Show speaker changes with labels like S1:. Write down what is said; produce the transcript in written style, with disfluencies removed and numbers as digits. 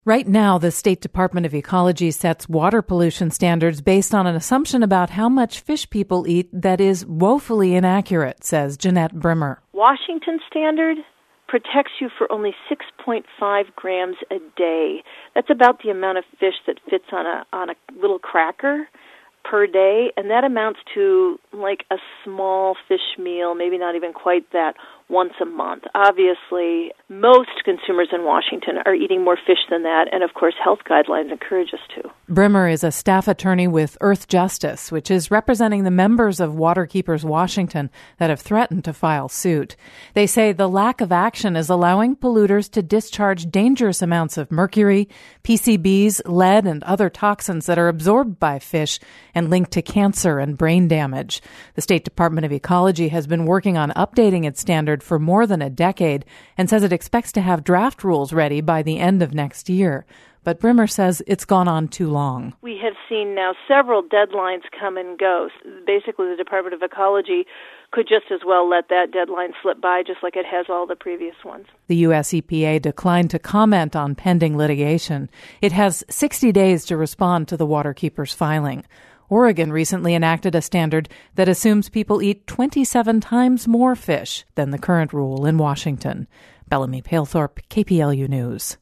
S1: Right now, the State Department of Ecology sets water pollution standards based on an assumption about how much fish people eat that is woefully inaccurate, says Jeanette Brimmer.
S2: Washington's standard protects you for only 6.5 grams a day. That's about the amount of fish that fits on a little cracker per day, and that amounts to like a small fish meal, maybe not even quite that, once a month. Obviously, most consumers in Washington are eating more fish than that, and of course, health guidelines encourage us to.
S1: Brimmer is a staff attorney with Earth Justice, which is representing the members of Waterkeepers Washington that have threatened to file suit. They say the lack of action is allowing polluters to discharge dangerous amounts of mercury, PCBs, lead, and other toxins that are absorbed by fish and linked to cancer and brain damage. The State Department of Ecology has been working on updating its standard for more than a decade and says it expects to have draft rules ready by the end of next year. But Brimmer says it's gone on too long.
S2: We have seen now several deadlines come and go. Basically, the Department of Ecology could just as well let that deadline slip by, just like it has all the previous ones.
S1: The U.S. EPA declined to comment on pending litigation. It has 60 days to respond to the Waterkeepers filing. Oregon recently enacted a standard that assumes people eat 27 times more fish than the current rule in Washington. Bellamy Palethorpe, KPLU News.